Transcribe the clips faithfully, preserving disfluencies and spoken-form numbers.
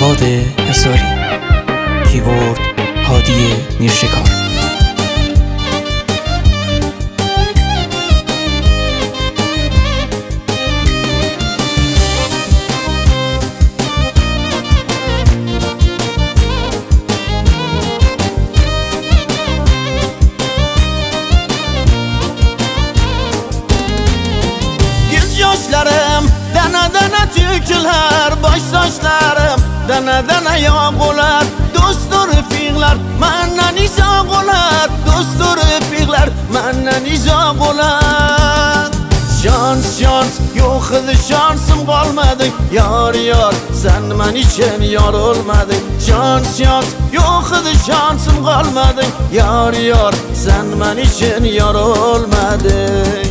جواد حصاری، کیبورد هادی میرشکار. Yaşlarım dana dana tüküler, baş saçlarım dana dana yağular. Dostur fiğler menden izah olar, dostur fiğler menden izah olar. Şans şans yok idi, şansım kalmadı yar yar, sen men için yar olmadın. Şans şans yok idi, şansım kalmadı yar yar, sen men için yar olmadın.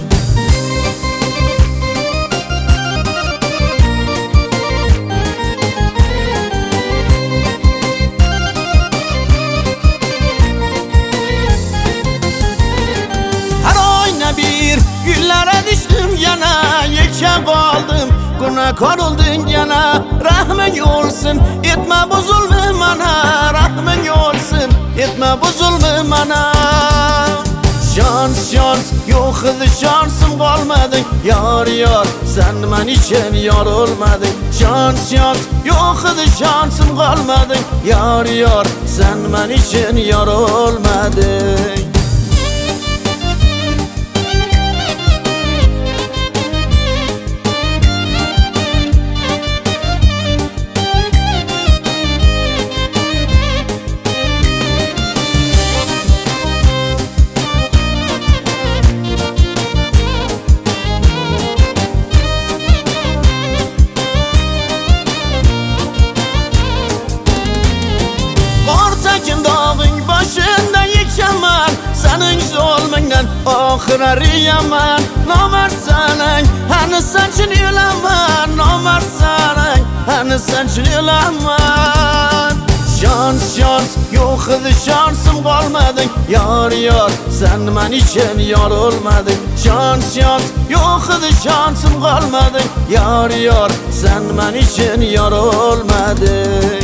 Güllere düştüm yana, yekşe kaldım, günahkar oldun yana. Rahmin olsun, etme bu zulmü bana, rahmin olsun, etme bu zulmü bana. Şans şans yok idi, şansım kalmadı yar yar, sen men için yar olmadın. Şans şans yok idi, şansım kalmadı yar yar, sen men için yar olmadın. Başında yıkaman, senin zulmünden ahirleri yaman. Namert senin, hani saçın yılaman, namert senin, hani saçın yılaman. Şans şans yok idi, şansım kalmadı yar yar, sen men için yar olmadın. Şans şans yok idi, şansım kalmadı yar yar, sen men için yar olmadın.